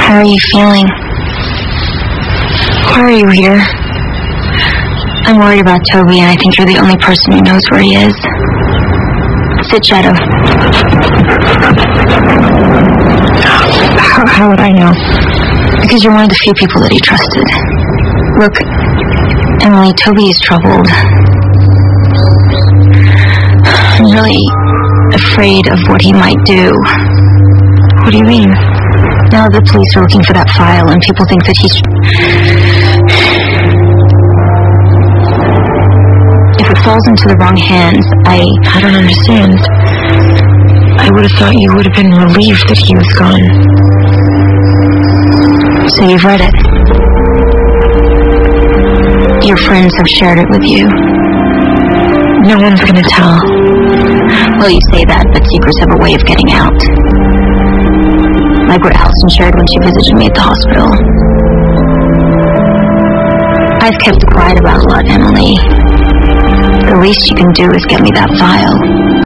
How are you feeling? Where are you, Rita? I'm worried about Toby, and I think you're the only person who knows where he is. Sit, Shadow. How would I know? Because you're one of the few people that he trusted. Look, Emily, Toby is troubled. I'm really afraid of what he might do. What do you mean? Now the police are looking for that file, and people think that he's... If it falls into the wrong hands, I don't understand. I would have thought you would have been relieved that he was gone. So you've read it. Your friends have shared it with you. No one's gonna tell. Well, you say that, but secrets have a way of getting out. Like what Allison shared when she visited me at the hospital. I've kept quiet about a lot, Emily. The least you can do is get me that file.